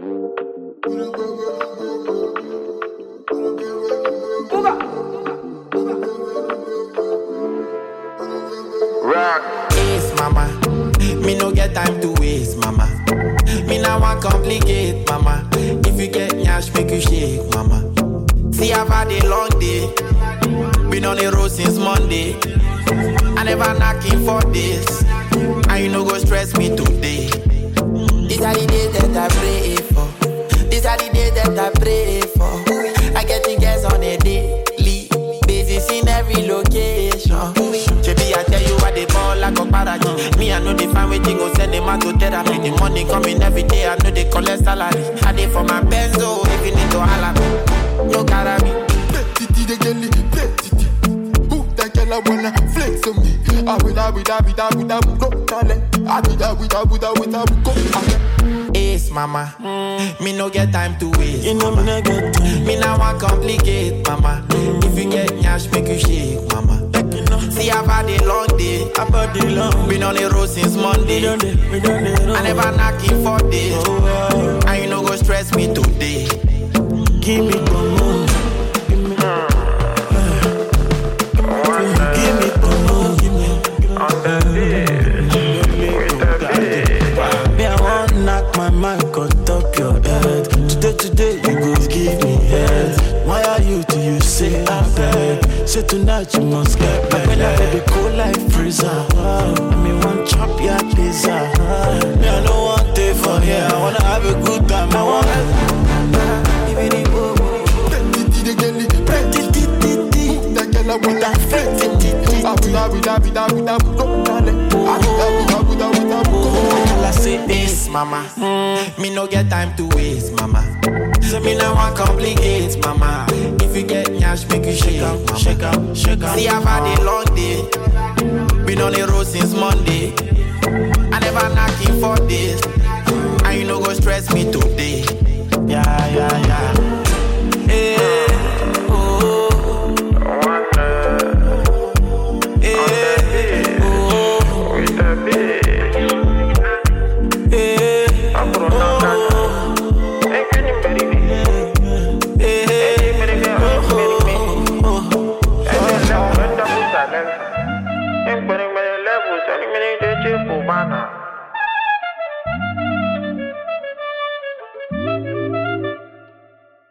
Ace, mama. Me no get time to waste, mama. Me now want complicate, mama. If you get nyash, make you shake, mama. See, I've had a long day. Been on the road since Monday. I never knocking for this. And you no go stress me today. These are the days that I pray for. These are the days that I pray for. I get the gas on a daily basis in every location. JB, I tell you what they ball like a paragi. Me, I know they find waiting, go send them out to therapy. The money coming every day, I know they collect salary. I did for my benzo, if you need to holla me. No carry me. Titi, the girl, titi. Who that girl I wanna flex on me? I with Ace, mama. Me no get time to waste. You know me no get time. Me now want complicate, mama. If you get nyash, make you shake, mama. See, I've had a long day. Been on the road since Monday. I never knocking for this. And you no go stress me today. Give me the moon. Give me the moon. Me, I won't knock my mic on top your head. Today, you go give me head. Why are you till you say I beg? Say tonight you must get back. When I baby cold like freezer. Me want chop your pizza. Me, I don't want it for here. I wanna have a good time. I wanna. I say this, mama. Me no get time to waste, mama. So me no want complicate, mama. If you get nyash, make you shake up, mama. Shake up. See, I've had a long day. Been on the road since Monday. I never knocking for this.